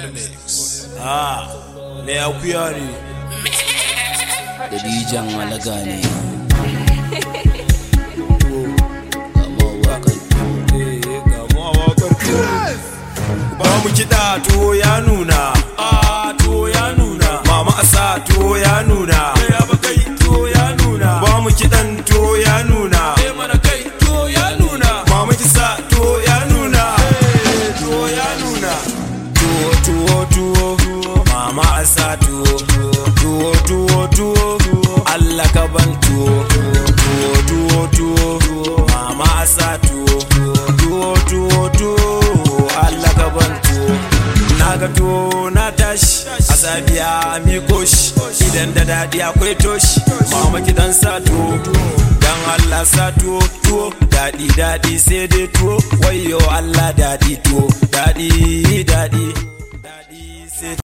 me akuya ne da dijan alaga ne ba mu kiɗa to ya nuna to ya nuna mama asa to ya nuna to ya nuna ba mu kiɗan to ya nuna mana kai to ya nuna mama kisa to ya nuna to ya nuna tuwo mama asa tuwo Allah ka ban tuwo mama asa tuwo Allah ka ban tuwo naga tuwo na tashi asabiya mi koshi idan da dadi akwai toshi mama kidan sa tuwo dan Allah sa tuwo dadi sai dai tuwo wayo Allah dadi tuwo dadi